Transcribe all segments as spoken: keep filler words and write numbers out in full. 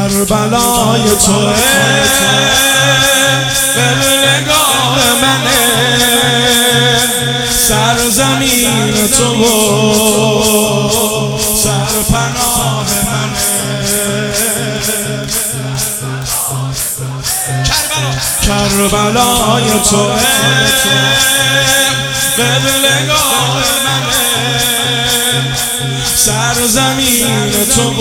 کربلای توه قبلگاه منه سرزمین تو و سرپناه منه کربلای توه قبلگاه منه سرزمین تو و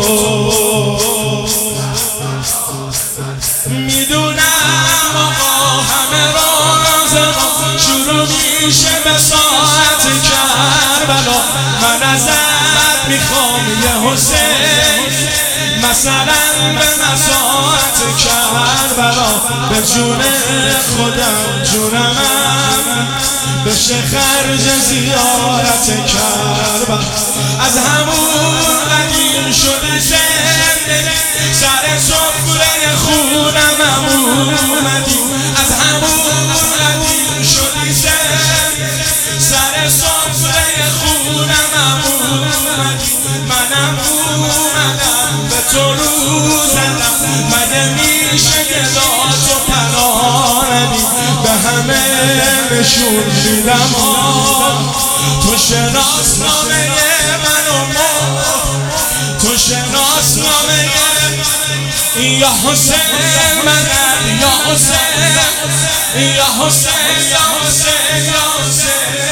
میدونم آقا همه راز شروع میشه به ساعت کربلا من ازت میخوام یه حسین مثلا به مساعت کربلا به جون خودم جونمم بشه خرج زیارت کربلا از همون قدیم شده زندگی سر سفره خونم اومدی از همون قدیم شدی زندگی سر سفره خونم اومدی منم اومدم به تو رو زدم مگه میشه که داد و پناه ندی به همه نشون میدم تو شناسنامه من و ما تو شناسنامه یا حسین منم یا حسین یا حسین یا حسین یا حسین